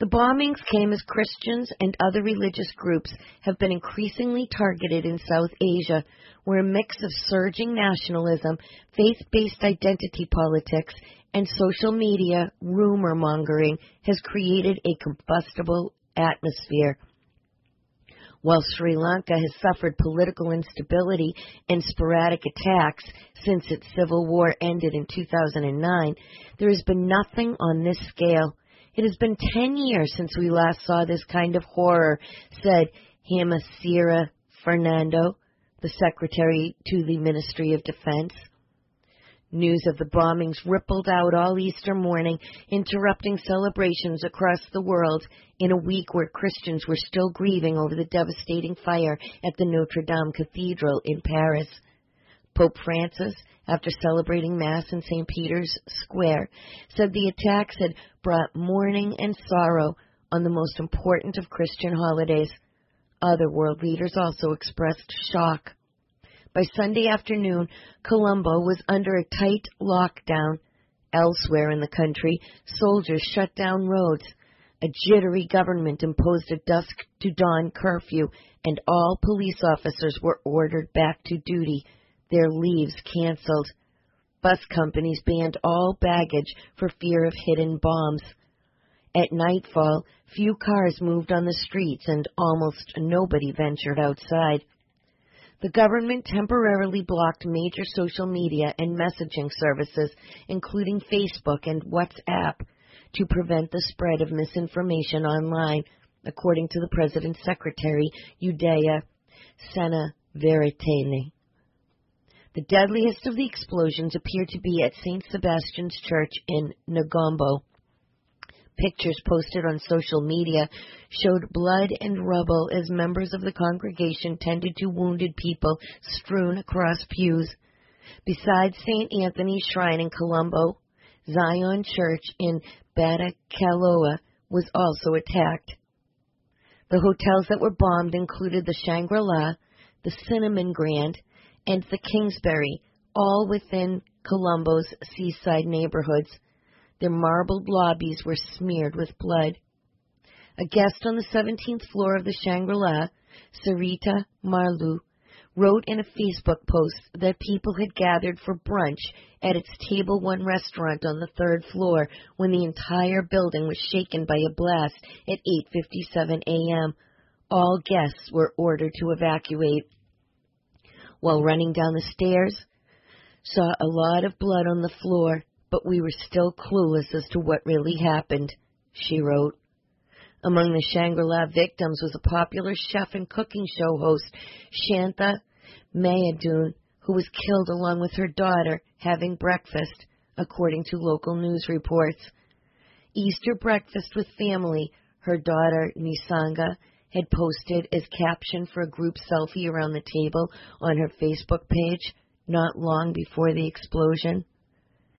The bombings came as Christians and other religious groups have been increasingly targeted in South Asia, where a mix of surging nationalism, faith-based identity politics, and social media rumor-mongering has created a combustible atmosphere. While Sri Lanka has suffered political instability and sporadic attacks since its civil war ended in 2009, there has been nothing on this scale. It has been 10 years since we last saw this kind of horror, said Hemasira Fernando, the secretary to the Ministry of Defense. News of the bombings rippled out all Easter morning, interrupting celebrations across the world in a week where Christians were still grieving over the devastating fire at the Notre Dame Cathedral in Paris. Pope Francis, after celebrating Mass in St. Peter's Square, said the attacks had brought mourning and sorrow on the most important of Christian holidays. Other world leaders also expressed shock. By Sunday afternoon, Colombo was under a tight lockdown. Elsewhere in the country, soldiers shut down roads. A jittery government imposed a dusk-to-dawn curfew, and all police officers were ordered back to duty, their leaves canceled. Bus companies banned all baggage for fear of hidden bombs. At nightfall, few cars moved on the streets, and almost nobody ventured outside. The government temporarily blocked major social media and messaging services, including Facebook and WhatsApp, to prevent the spread of misinformation online, according to the President's Secretary, Udaya Senaviratne. The deadliest of the explosions appear to be at St. Sebastian's Church in Negombo. Pictures posted on social media showed blood and rubble as members of the congregation tended to wounded people strewn across pews. Besides St. Anthony's Shrine in Colombo, Zion Church in Batacaloa was also attacked. The hotels that were bombed included the Shangri-La, the Cinnamon Grand, and the Kingsbury, all within Colombo's seaside neighborhoods. Their marbled lobbies were smeared with blood. A guest on the 17th floor of the Shangri-La, Sarita Marlu, wrote in a Facebook post that people had gathered for brunch at its Table 1 restaurant on the 3rd floor when the entire building was shaken by a blast at 8:57 a.m. All guests were ordered to evacuate. While running down the stairs, saw a lot of blood on the floor, but we were still clueless as to what really happened, she wrote. Among the Shangri-La victims was a popular chef and cooking show host, Shanta Mayadun, who was killed along with her daughter having breakfast, according to local news reports. Easter breakfast with family, her daughter Nisanga had posted as caption for a group selfie around the table on her Facebook page not long before the explosion.